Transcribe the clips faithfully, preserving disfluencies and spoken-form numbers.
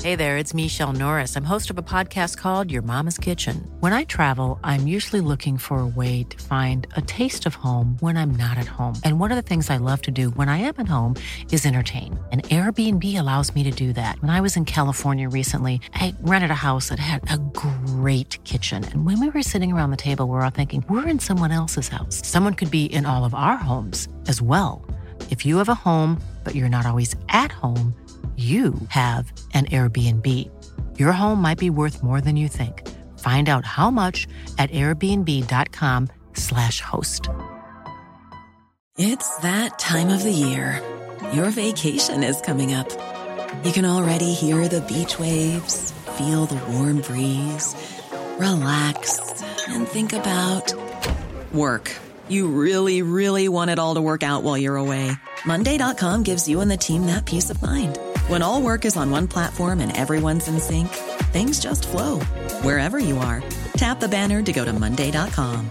Hey there, it's Michelle Norris. I'm host of a podcast called Your Mama's Kitchen. When I travel, I'm usually looking for a way to find a taste of home when I'm not at home. And one of the things I love to do when I am at home is entertain. And Airbnb allows me to do that. When I was in California recently, I rented a house that had a great kitchen. And when we were sitting around the table, we were all thinking, we're in someone else's house. Someone could be in all of our homes as well. If you have a home, but you're not always at home, you have an Airbnb. Your home might be worth more than you think. Find out how much at airbnb.com slash host. It's that time of the year. Your vacation is coming up. You can already hear the beach waves, feel the warm breeze, relax, and think about work. You really, really want it all to work out while you're away. Monday dot com gives you and the team that peace of mind. When all work is on one platform and everyone's in sync, things just flow. Wherever you are, tap the banner to go to monday dot com.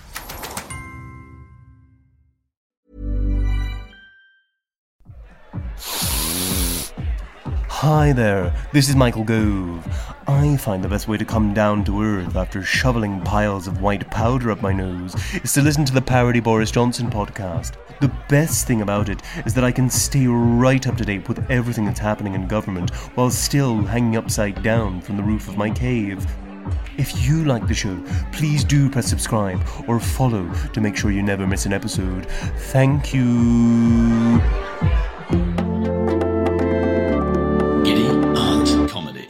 Hi there, this is Michael Gove. I find the best way to come down to earth after shoveling piles of white powder up my nose is to listen to the Parody Boris Johnson podcast. The best thing about it is that I can stay right up to date with everything that's happening in government while still hanging upside down from the roof of my cave. If you like the show, please do press subscribe or follow to make sure you never miss an episode. Thank you. Giddy Aunt Comedy.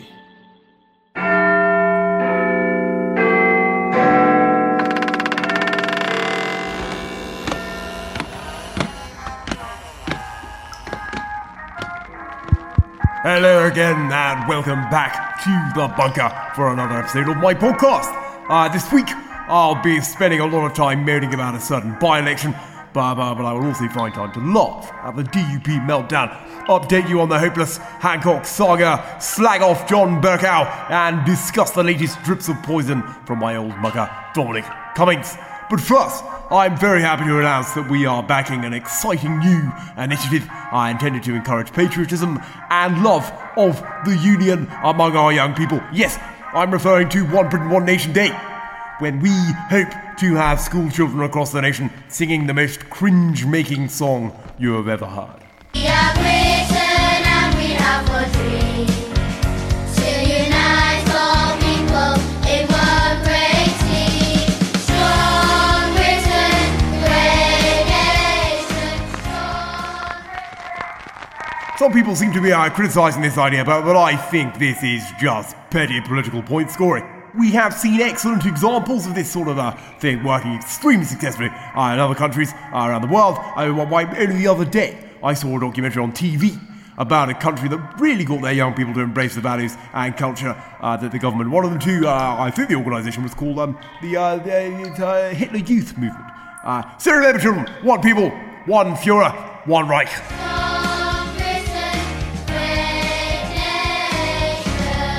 Hello again, and welcome back to the bunker for another episode of my podcast. Uh, this week, I'll be spending a lot of time moaning about a certain by-election, but, uh, but I will also find time to laugh at the D U P meltdown, update you on the hopeless Hancock saga, slag off John Bercow, and discuss the latest drips of poison from my old mugger, Dominic Cummings. But first, I'm very happy to announce that we are backing an exciting new initiative uh, intended to encourage patriotism and love of the Union among our young people. Yes, I'm referring to One Britain, One Nation Day, when we hope to have school children across the nation singing the most cringe-making song you have ever heard. We are Britain and we have a dream to unite all people in one great team. Strong Britain, great nation, strong. Some people seem to be uh, criticising this idea, but, but I think this is just petty political point scoring. We have seen excellent examples of this sort of uh, thing working extremely successfully uh, in other countries uh, around the world. Uh, why, only the other day, I saw a documentary on T V about a country that really got their young people to embrace the values and culture uh, that the government wanted them to. Uh, I think the organisation was called um, the, uh, the uh, Hitler Youth Movement. Uh, so remember, children, one people, one Führer, one Reich. Strong Britain, great nation.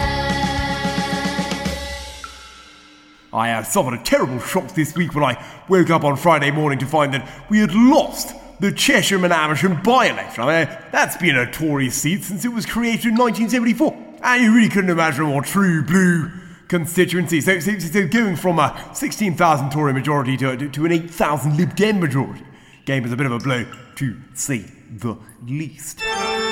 I uh, suffered a terrible shock this week when I woke up on Friday morning to find that we had lost the Cheshire and Amersham by-election. I mean, that's been a Tory seat since it was created in nineteen seventy-four. And you really couldn't imagine a more true blue constituency. So, so, so going from a sixteen thousand Tory majority to, to, to an eight thousand Lib Dem majority came as a bit of a blow, to say the least.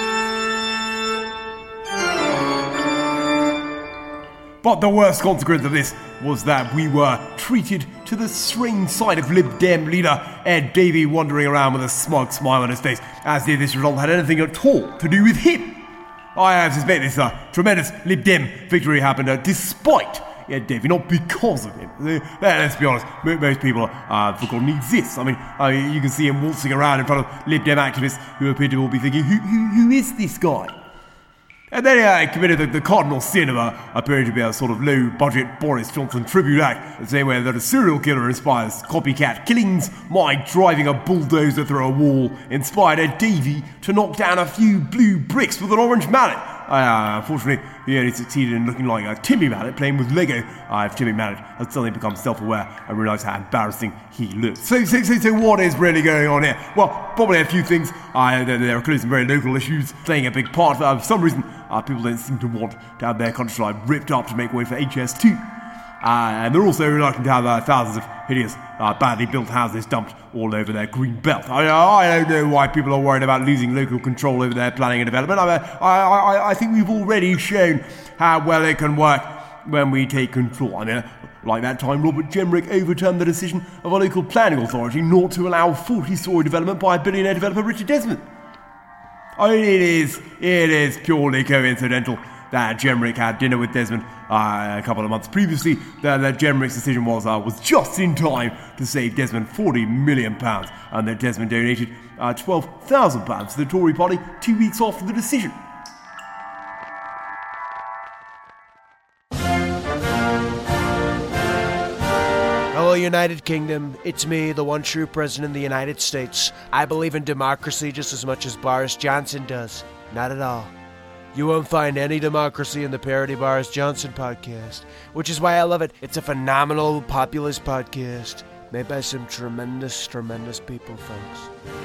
But the worst consequence of this was that we were treated to the strange sight of Lib Dem leader Ed Davey wandering around with a smug smile on his face, as if this result had anything at all to do with him. I suspect this uh, tremendous Lib Dem victory happened uh, despite Ed Davey, not because of him. Uh, let's be honest, most people uh, have forgotten he exists. I mean, uh, you can see him waltzing around in front of Lib Dem activists who appear to all be thinking, who, who, who is this guy? And then he uh, committed the, the cardinal sin of uh, appearing to be a sort of low-budget Boris Johnson tribute act, the same way that a serial killer inspires copycat killings, my driving a bulldozer through a wall inspired Ed Davey to knock down a few blue bricks with an orange mallet. Uh, unfortunately, he only succeeded in looking like a Timmy Mallet playing with Lego. Uh, if Timmy Mallet had suddenly become self-aware and realised how embarrassing he looked. So, so, so, so what is really going on here? Well, probably a few things. Uh, there, there are clearly some very local issues playing a big part. Uh, for some reason, uh, people don't seem to want to have their countryside ripped up to make way for H S two. Uh, and they're also reluctant to have uh, thousands of hideous, uh, badly built houses dumped all over their green belt. I, I don't know why people are worried about losing local control over their planning and development. I, I, I, I think we've already shown how well it can work when we take control. I mean, like that time Robert Jenrick overturned the decision of a local planning authority not to allow forty-storey development by billionaire developer Richard Desmond. I mean, it is, it is purely coincidental that Jenrick had dinner with Desmond uh, a couple of months previously. That, that Jenrick's decision was uh, was just in time to save Desmond forty million pounds, and that Desmond donated uh, twelve thousand pounds to the Tory party two weeks after the decision. Hello, United Kingdom. It's me, the one true president of the United States. I believe in democracy just as much as Boris Johnson does. Not at all. You won't find any democracy in the Parody Boris Johnson podcast, which is why I love it. It's a phenomenal populist podcast made by some tremendous, tremendous people, folks.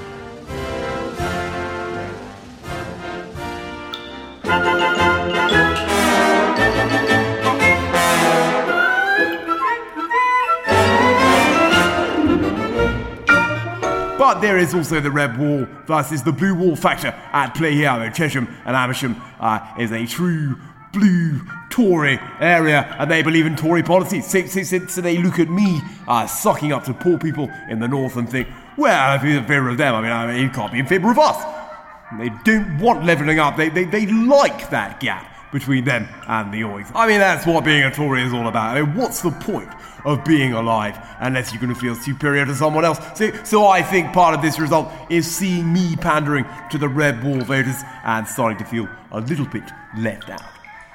But there is also the red wall versus the blue wall factor at play here, where Chesham and Amersham uh, is a true blue Tory area, and they believe in Tory policies. So, so, so, so they look at me uh, sucking up to poor people in the north and think, well, if you're in favour of them, I mean, I mean, you can't be in favour of us. And they don't want levelling up. They, they, they like that gap between them and the Oigs. I mean, that's what being a Tory is all about. I mean, what's the point of being alive unless you're going to feel superior to someone else? So, so I think part of this result is seeing me pandering to the red wall voters and starting to feel a little bit left out.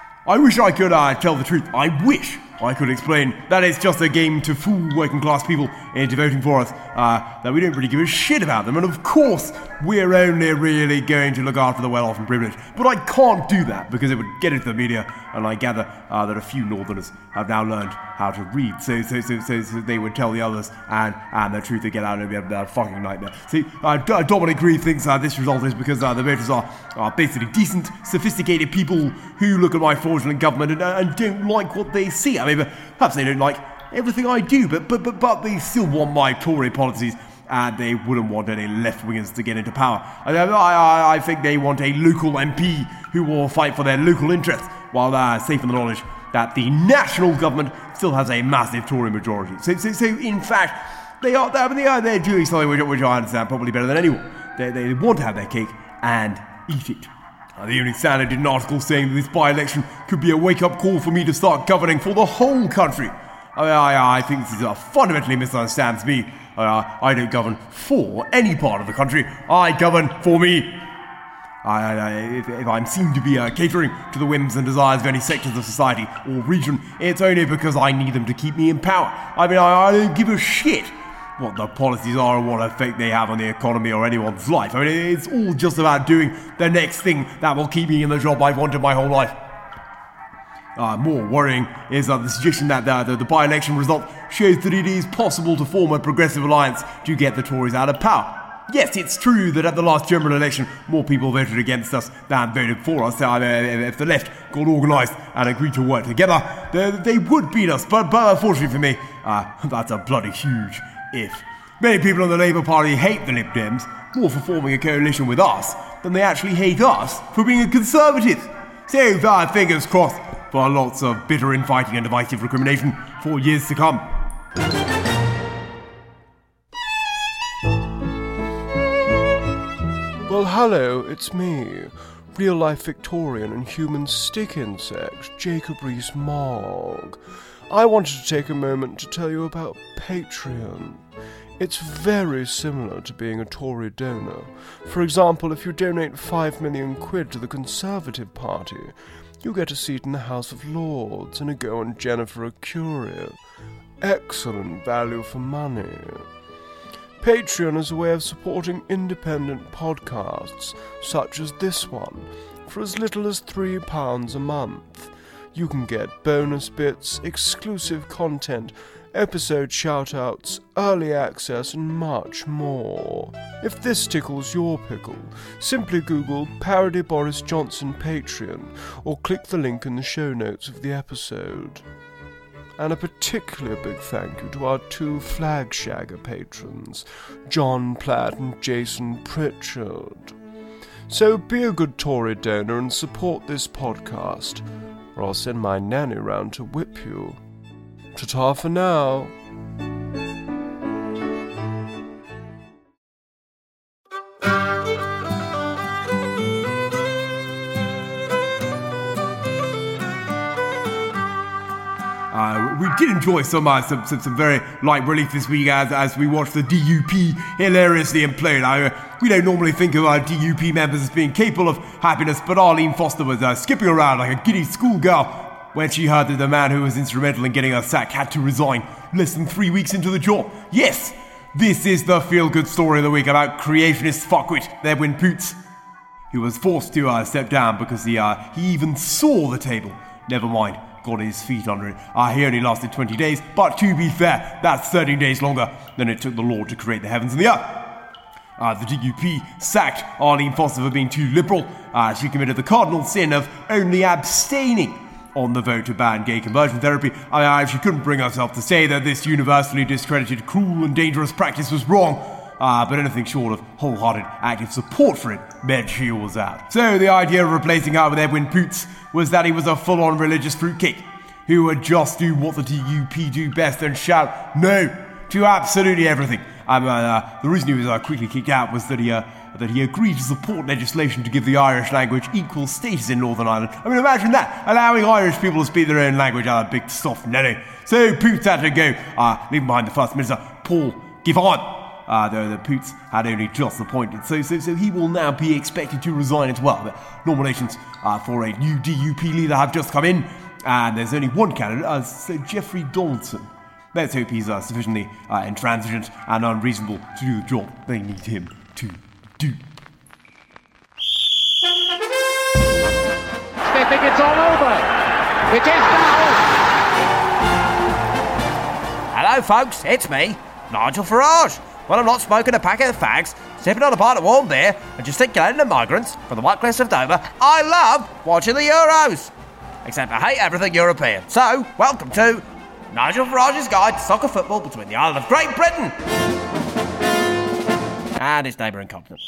I wish I could uh, tell the truth. I wish I could explain that it's just a game to fool working class people into voting for us, uh, that we don't really give a shit about them, and of course we're only really going to look after the well-off and privileged. But I can't do that because it would get into the media, and I gather uh, that a few northerners have now learned how to read, so so so so, so they would tell the others, and, and the truth would get out and it'd be a, a fucking nightmare. See, uh, D- Dominic Grieve thinks uh, this result is because uh, the voters are, are basically decent, sophisticated people who look at my fraudulent government and, uh, and don't like what they see. I mean, perhaps they don't like everything I do, but but but, but they still want my Tory policies, and they wouldn't want any left-wingers to get into power. I, I, I think they want a local M P who will fight for their local interests, while they're safe in the knowledge that the national government still has a massive Tory majority. So, so, so in fact, they are they are they're doing something which, which I understand probably better than anyone. They, they want to have their cake and eat it. Uh, the Evening Standard did an article saying that this by-election could be a wake-up call for me to start governing for the whole country. I, I, I think this is, uh, fundamentally misunderstands me. Uh, I don't govern for any part of the country. I govern for me. I, I, if, if I'm seen to be uh, catering to the whims and desires of any sectors of society or region, it's only because I need them to keep me in power. I mean, I, I don't give a shit what the policies are and what effect they have on the economy or anyone's life. I mean, it's all just about doing the next thing that will keep me in the job I've wanted my whole life. Uh, more worrying is uh, the suggestion that the, the, the by-election result shows that it is possible to form a progressive alliance to get the Tories out of power. Yes, it's true that at the last general election, more people voted against us than voted for us. Uh, if the left got organised and agreed to work together, they, they would beat us. But, but unfortunately for me, uh, that's a bloody huge if. Many people in the Labour Party hate the Lib Dems more for forming a coalition with us than they actually hate us for being a Conservative. So, uh, fingers crossed for lots of bitter infighting and divisive recrimination for years to come. Well, hello, it's me, real-life Victorian and human stick insect, Jacob Rees-Mogg. I wanted to take a moment to tell you about Patreon. It's very similar to being a Tory donor. For example, if you donate five million quid to the Conservative Party, you get a seat in the House of Lords and a go on Jennifer Arcuri. Excellent value for money. Patreon is a way of supporting independent podcasts, such as this one, for as little as three pounds a month. You can get bonus bits, exclusive content, episode shoutouts, early access, and much more. If this tickles your pickle, simply Google Parody Boris Johnson Patreon or click the link in the show notes of the episode. And a particularly big thank you to our two Flagshagger patrons, John Platt and Jason Pritchard. So be a good Tory donor and support this podcast, or I'll send my nanny round to whip you. Ta-ta for now. Uh, we did enjoy some, uh, some, some some very light relief this week as as we watched the D U P hilariously implode. I, uh, we don't normally think of our D U P members as being capable of happiness, but Arlene Foster was uh, skipping around like a giddy schoolgirl when she heard that the man who was instrumental in getting her sacked had to resign less than three weeks into the job. Yes, this is the feel-good story of the week about creationist fuckwit Edwin Poots, who was forced to uh, step down because he uh, he even saw the table. Never mind. Got his feet under it. Uh, he only lasted twenty days, but to be fair, that's thirteen days longer than it took the Lord to create the heavens and the earth. Uh, the D U P sacked Arlene Foster for being too liberal. Uh, she committed the cardinal sin of only abstaining on the vote to ban gay conversion therapy. I, I, she couldn't bring herself to say that this universally discredited, cruel and dangerous practice was wrong. Uh, but anything short of wholehearted active support for it meant she was out. So the idea of replacing her with Edwin Poots was that he was a full-on religious fruitcake who would just do what the D U P do best and shout no to absolutely everything. Um, uh, the reason he was uh, quickly kicked out was that he uh, that he agreed to support legislation to give the Irish language equal status in Northern Ireland. I mean, imagine that, allowing Irish people to speak their own language out of big soft no-no. So Poots had to go, uh, leaving behind the First Minister, Paul Giffard. Uh, though the Poots had only just appointed, so so so he will now be expected to resign as well. The nominations uh, for a new D U P leader have just come in, and there's only one candidate, uh, so Jeffrey Donaldson. Let's hope he's uh, sufficiently uh, intransigent and unreasonable to do the job they need him to do. They think it's all over. It is now. Hello, folks. It's me, Nigel Farage. When I'm not smoking a packet of fags, sipping on a pint of warm beer, and gesticulating at migrants from the White Cliffs of Dover, I love watching the Euros. Except I hate everything European. So, welcome to Nigel Farage's Guide to Soccer Football between the Island of Great Britain and its neighbouring continent.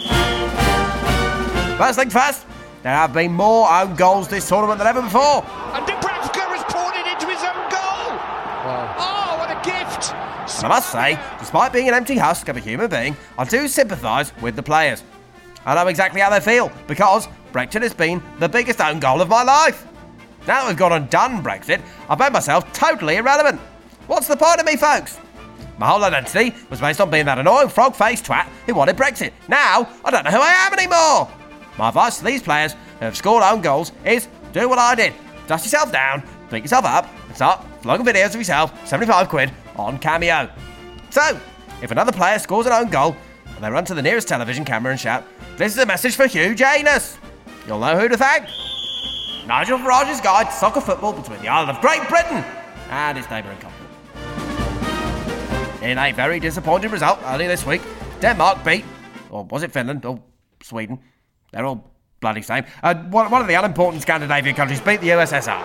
First things first, there have been more own goals this tournament than ever before. And Dubravka has poured it into his own goal. Wow. Oh, what a gift. And I must say, despite being an empty husk of a human being, I do sympathise with the players. I know exactly how they feel, because Brexit has been the biggest own goal of my life. Now that we've gone and done Brexit, I've made myself totally irrelevant. What's the point of me, folks? My whole identity was based on being that annoying frog-faced twat who wanted Brexit. Now, I don't know who I am anymore. My advice to these players who have scored own goals is do what I did. Dust yourself down, pick yourself up, and start vlogging videos of yourself, seventy-five quid, on Cameo. So, if another player scores an own goal, and they run to the nearest television camera and shout, "This is a message for Hugh Janus," you'll know who to thank. Nigel Farage's Guide to Soccer Football between the Island of Great Britain and its neighbouring continent. In a very disappointing result earlier this week, Denmark beat, or was it Finland, or Sweden? They're all bloody same. Uh, one, one of the unimportant Scandinavian countries beat the U S S R.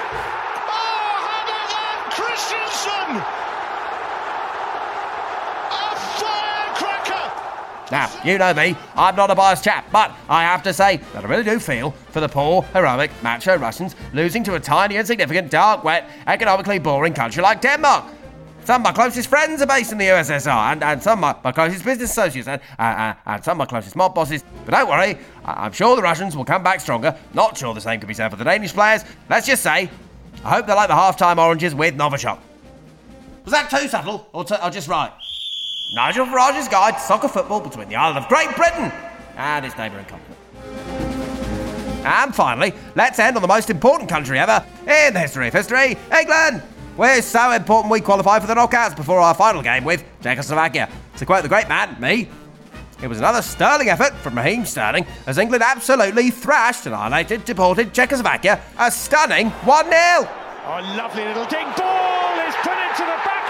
Now, you know me, I'm not a biased chap, but I have to say that I really do feel for the poor, heroic, macho Russians losing to a tiny, insignificant, dark, wet, economically boring country like Denmark. Some of my closest friends are based in the U S S R, and, and some of my, my closest business associates, and, uh, uh, and some of my closest mob bosses. But don't worry, I- I'm sure the Russians will come back stronger. Not sure the same could be said for the Danish players. Let's just say, I hope they like the half-time oranges with Novichok. Was that too subtle, or, t- or just right? Nigel Farage's Guide to Soccer Football between the Island of Great Britain and its neighbouring continent. And finally, let's end on the most important country ever in the history of history, England. We're so important we qualify for the knockouts before our final game with Czechoslovakia. To quote the great man, me, it was another sterling effort from Raheem Sterling as England absolutely thrashed, annihilated, deported Czechoslovakia a stunning one nil. Oh, lovely little ding. Ball is put into the back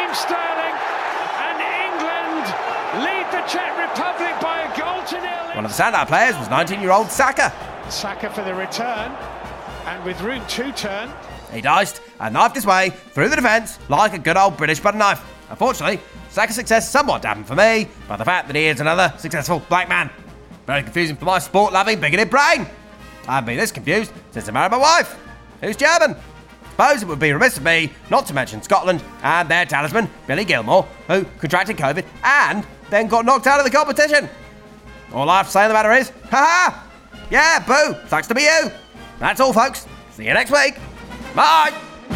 Raheem Sterling, and England lead the Czech Republic by a goal to nil. One of the standout players was nineteen-year-old Saka. Saka for the return, and with room to turn. He diced and knifed his way through the defence like a good old British butter knife. Unfortunately, Saka's success somewhat dampened for me by the fact that he is another successful black man. Very confusing for my sport-loving, bigoted brain. I haven't been this confused since I married my wife, who's German. Suppose it would be remiss of me not to mention Scotland and their talisman, Billy Gilmore, who contracted COVID and then got knocked out of the competition. All I have to say on the matter is, ha-ha! Yeah, boo, sucks to be you. That's all, folks. See you next week. Bye!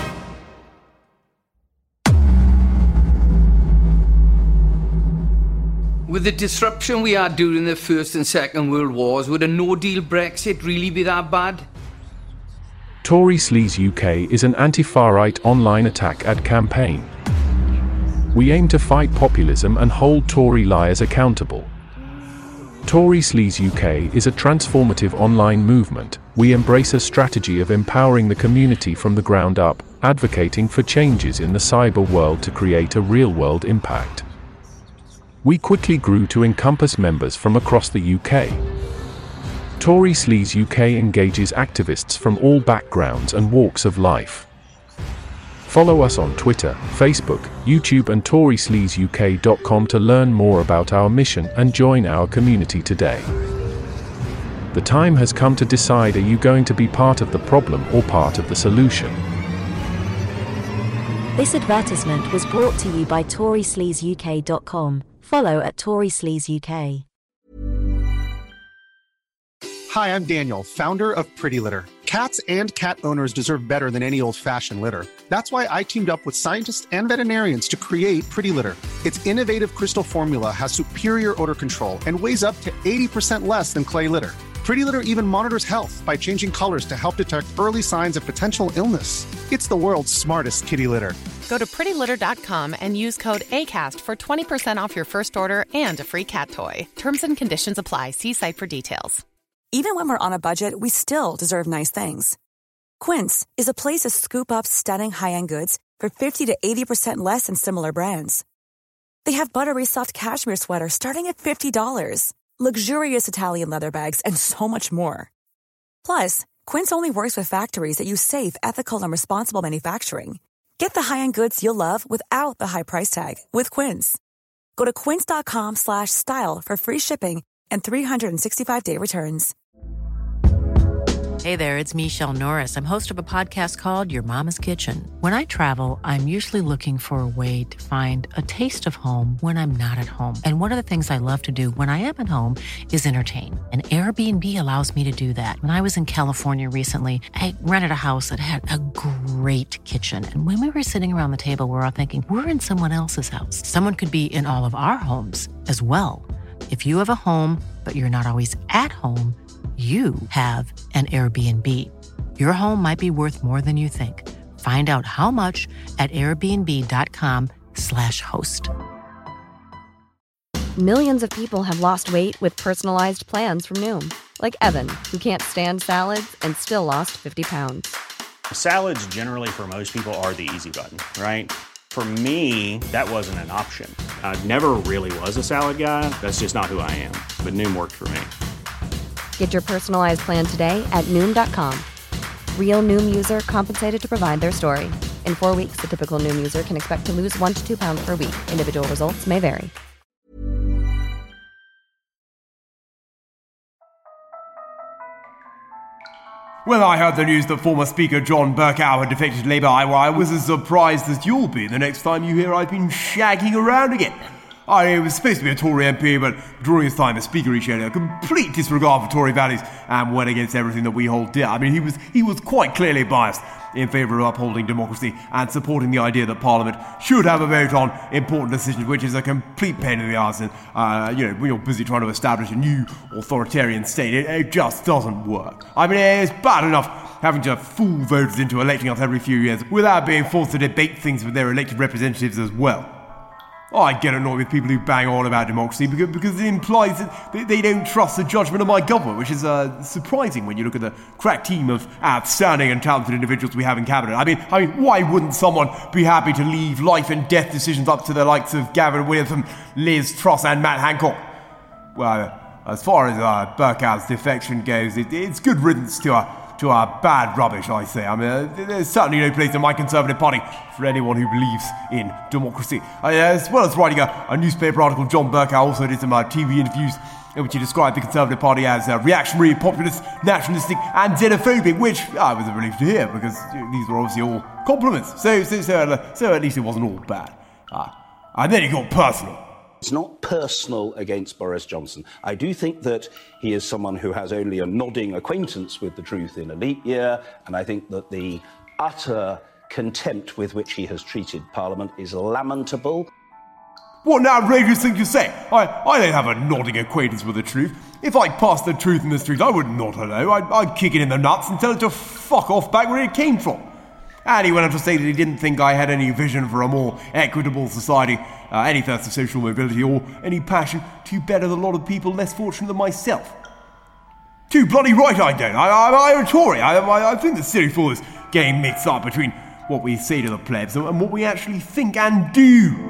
With the disruption we had during the First and Second World Wars, would a no-deal Brexit really be that bad? Tory Sleaze U K is an anti-far-right online attack ad campaign. We aim to fight populism and hold Tory liars accountable. Tory Sleaze U K is a transformative online movement. We embrace a strategy of empowering the community from the ground up, advocating for changes in the cyber world to create a real-world impact. We quickly grew to encompass members from across the U K. Tory Sleaze U K engages activists from all backgrounds and walks of life. Follow us on Twitter, Facebook, YouTube and tory sleaze U K dot com to learn more about our mission and join our community today. The time has come to decide, are you going to be part of the problem or part of the solution? This advertisement was brought to you by tory sleaze U K dot com. Follow at tory sleaze U K. Hi, I'm Daniel, founder of Pretty Litter. Cats and cat owners deserve better than any old-fashioned litter. That's why I teamed up with scientists and veterinarians to create Pretty Litter. Its innovative crystal formula has superior odor control and weighs up to eighty percent less than clay litter. Pretty Litter even monitors health by changing colors to help detect early signs of potential illness. It's the world's smartest kitty litter. Go to pretty litter dot com and use code ACAST for twenty percent off your first order and a free cat toy. Terms and conditions apply. See site for details. Even when we're on a budget, we still deserve nice things. Quince is a place to scoop up stunning high-end goods for fifty to eighty percent less than similar brands. They have buttery soft cashmere sweaters starting at fifty dollars, luxurious Italian leather bags, and so much more. Plus, Quince only works with factories that use safe, ethical, and responsible manufacturing. Get the high-end goods you'll love without the high price tag with Quince. Go to quince dot com slash style for free shipping and three sixty-five day returns. Hey there, it's Michelle Norris. I'm host of a podcast called Your Mama's Kitchen. When I travel, I'm usually looking for a way to find a taste of home when I'm not at home. And one of the things I love to do when I am at home is entertain. And Airbnb allows me to do that. When I was in California recently, I rented a house that had a great kitchen. And when we were sitting around the table, we were all thinking, we're in someone else's house. Someone could be in all of our homes as well. If you have a home, but you're not always at home, you have an Airbnb. Your home might be worth more than you think. Find out how much at airbnb dot com slash host. Millions of people have lost weight with personalized plans from Noom. Like Evan, who can't stand salads and still lost fifty pounds. Salads generally for most people are the easy button, right? For me, that wasn't an option. I never really was a salad guy. That's just not who I am. But Noom worked for me. Get your personalized plan today at Noom dot com. Real Noom user compensated to provide their story. In four weeks, the typical Noom user can expect to lose one to two pounds per week. Individual results may vary. When I heard the news that former Speaker John Bercow had defected to Labour, I, well, I was as surprised as you'll be the next time you hear I've been shagging around again. I was supposed to be a Tory M P, but during his time as Speaker he showed a complete disregard for Tory values and went against everything that we hold dear. I mean, he was he was quite clearly biased in favour of upholding democracy and supporting the idea that Parliament should have a vote on important decisions, which is a complete pain in the arse. And, uh, you know, when you're busy trying to establish a new authoritarian state, it, it just doesn't work. I mean, it's bad enough having to fool voters into electing us every few years without being forced to debate things with their elected representatives as well. I get annoyed with people who bang on about democracy because, because it implies that they, they don't trust the judgment of my government, which is uh, surprising when you look at the crack team of outstanding and talented individuals we have in cabinet. I mean, I mean, why wouldn't someone be happy to leave life and death decisions up to the likes of Gavin Williamson, Liz Truss, and Matt Hancock? Well, as far as uh, Berkow's defection goes, it, it's good riddance to a to our bad rubbish, I say. I mean, uh, there's certainly no place in my Conservative Party for anyone who believes in democracy. Uh, as well as writing a, a newspaper article, John Bercow also did some uh, T V interviews in which he described the Conservative Party as uh, reactionary, populist, nationalistic, and xenophobic, which I was a relief to hear because these were obviously all compliments. So, so, so, uh, so at least it wasn't all bad. Uh, and then he got personal. It's not personal against Boris Johnson. I do think that he is someone who has only a nodding acquaintance with the truth in a leap year, and I think that the utter contempt with which he has treated Parliament is lamentable. What an outrageous thing to say! I, I don't have a nodding acquaintance with the truth. If I passed the truth in the street, I wouldn't nod hello. I'd, I'd kick it in the nuts and tell it to fuck off back where it came from. And he went on to say that he didn't think I had any vision for a more equitable society, uh, any thirst for social mobility, or any passion to better the lot of people less fortunate than myself. Too bloody right I don't. I, I, I'm a Tory. I, I, I think the silly fool is getting mixed up between what we say to the plebs and, and what we actually think and do.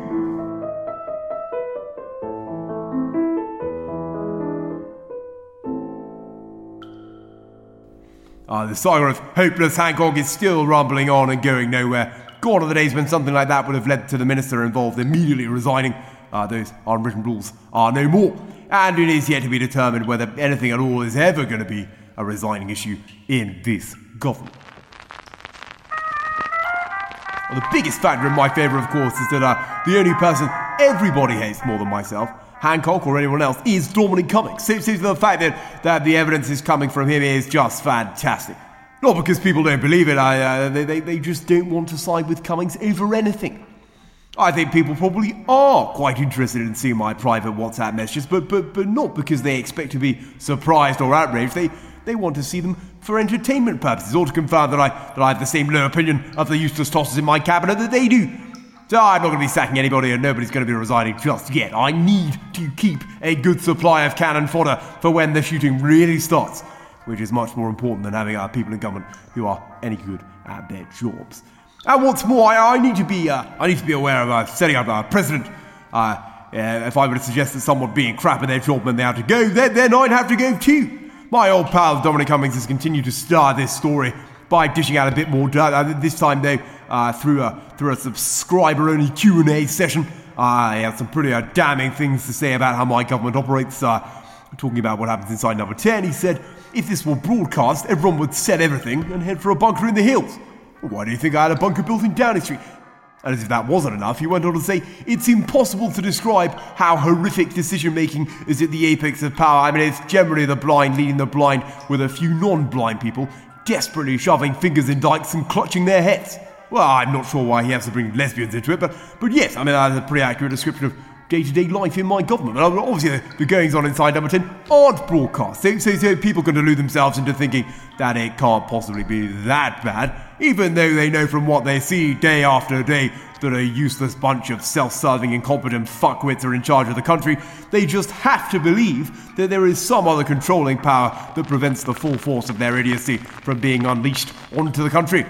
Uh, the saga of hopeless Hancock is still rumbling on and going nowhere. Gone are the days when something like that would have led to the minister involved immediately resigning. Uh, those unwritten rules are no more. And it is yet to be determined whether anything at all is ever going to be a resigning issue in this government. Well, the biggest factor in my favour, of course, is that uh, the only person everybody hates more than myself, Hancock or anyone else, is Dominic Cummings. So, so the fact that, that the evidence is coming from him is just fantastic. Not because people don't believe it, I, uh, they, they, they just don't want to side with Cummings over anything. I think people probably are quite interested in seeing my private WhatsApp messages, but but but not because they expect to be surprised or outraged. They they want to see them for entertainment purposes, or to confirm that I that I have the same low opinion of the useless tossers in my cabinet that they do. So I'm not going to be sacking anybody and nobody's going to be resigning just yet. I need to keep a good supply of cannon fodder for when the shooting really starts, which is much more important than having our people in government who are any good at their jobs. And what's more, I, I need to be uh, I need to be aware of uh, setting up a precedent. Uh, uh, if I were to suggest that someone being crap at their job when they have to go, then, then I'd have to go too. My old pal Dominic Cummings has continued to star this story by dishing out a bit more dirt. Uh, this time, though, uh, through a through a subscriber-only Q and A session. Uh, he had some pretty uh, damning things to say about how my government operates. Uh, talking about what happens inside Number ten, he said, if this were broadcast, everyone would sell everything and head for a bunker in the hills. Why do you think I had a bunker built in Downing Street? And as if that wasn't enough, he went on to say, it's impossible to describe how horrific decision-making is at the apex of power. I mean, it's generally the blind leading the blind, with a few non-blind people desperately shoving fingers in dikes and clutching their heads. Well, I'm not sure why he has to bring lesbians into it, but but yes, I mean, that's a pretty accurate description of day-to-day life in my government. And obviously, the, the goings-on inside Number ten aren't broadcast, so, so, so people can delude themselves into thinking that it can't possibly be that bad, even though they know from what they see day after day that a useless bunch of self-serving, incompetent fuckwits are in charge of the country. They just have to believe that there is some other controlling power that prevents the full force of their idiocy from being unleashed onto the country.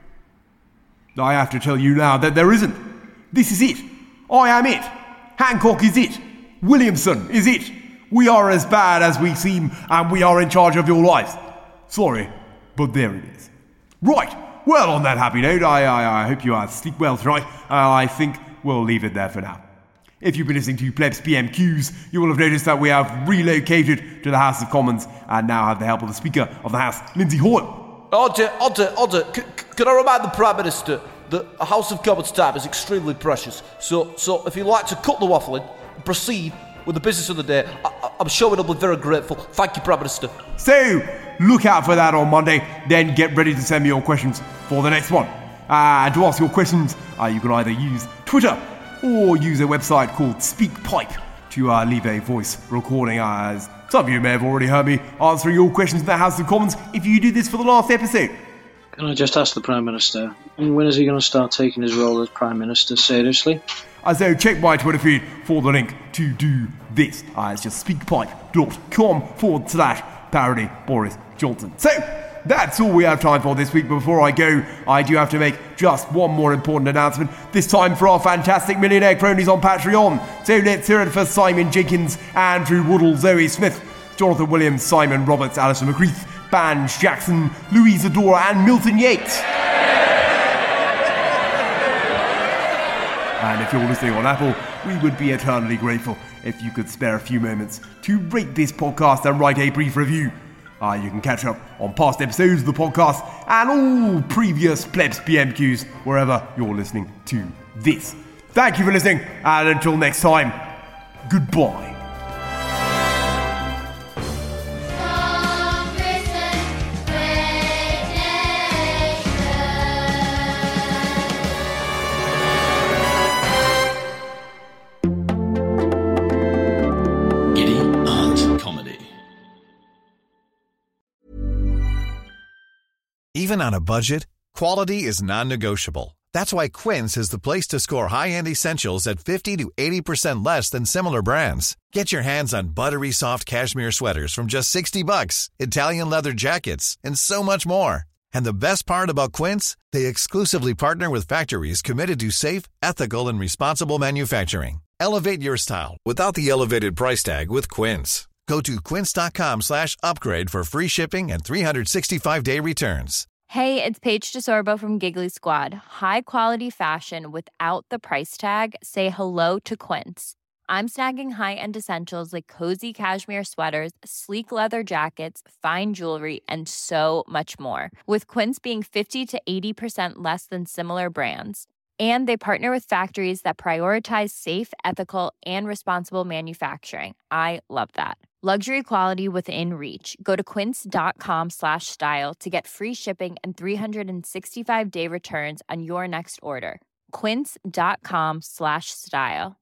I have to tell you now that there isn't. This is it. I am it. Hancock is it. Williamson is it. We are as bad as we seem, and we are in charge of your lives. Sorry, but there it is. Right. Well, on that happy note, I, I, I hope you uh, sleep well tonight. Uh, I think we'll leave it there for now. If you've been listening to Plebs P M Qs, you will have noticed that we have relocated to the House of Commons and now have the help of the Speaker of the House, Lindsay Hoyle. Order, order, order. C- c- can I remind the Prime Minister that a House of Commons time is extremely precious. So, so if you'd like to cut the waffling and proceed with the business of the day, I- I'm sure we'll be very grateful. Thank you, Prime Minister. So, look out for that on Monday, then get ready to send me your questions for the next one. Uh, and to ask your questions, uh, you can either use Twitter or use a website called SpeakPipe to uh, leave a voice recording. Uh, as some of you may have already heard me answering your questions in the House of Commons if you did this for the last episode. Can I just ask the Prime Minister, when is he going to start taking his role as Prime Minister seriously? Uh, so check my Twitter feed for the link to do this. Uh, it's just speakpipe.com forward slash parody Boris Johnson. So, that's all we have time for this week. Before I go, I do have to make just one more important announcement, this time for our fantastic millionaire cronies on Patreon. So let's hear it for Simon Jenkins, Andrew Woodall, Zoe Smith, Jonathan Williams, Simon Roberts, Alison McCreath, Banj Jackson, Louise Adora, and Milton Yates. And if you're listening on Apple, we would be eternally grateful if you could spare a few moments to rate this podcast and write a brief review. Uh, you can catch up on past episodes of the podcast and all previous Plebs P M Qs wherever you're listening to this. Thank you for listening, and until next time, goodbye. Even on a budget, quality is non-negotiable. That's why Quince is the place to score high-end essentials at fifty to eighty percent less than similar brands. Get your hands on buttery soft cashmere sweaters from just sixty bucks, Italian leather jackets, and so much more. And the best part about Quince, they exclusively partner with factories committed to safe, ethical, and responsible manufacturing. Elevate your style without the elevated price tag with Quince. Go to quince.com slash upgrade for free shipping and three sixty-five day returns. Hey, it's Paige DeSorbo from Giggly Squad. High quality fashion without the price tag. Say hello to Quince. I'm snagging high-end essentials like cozy cashmere sweaters, sleek leather jackets, fine jewelry, and so much more. With Quince being fifty to eighty percent less than similar brands. And they partner with factories that prioritize safe, ethical, and responsible manufacturing. I love that. Luxury quality within reach. Go to quince.com slash style to get free shipping and three sixty-five day returns on your next order. Quince.com slash style.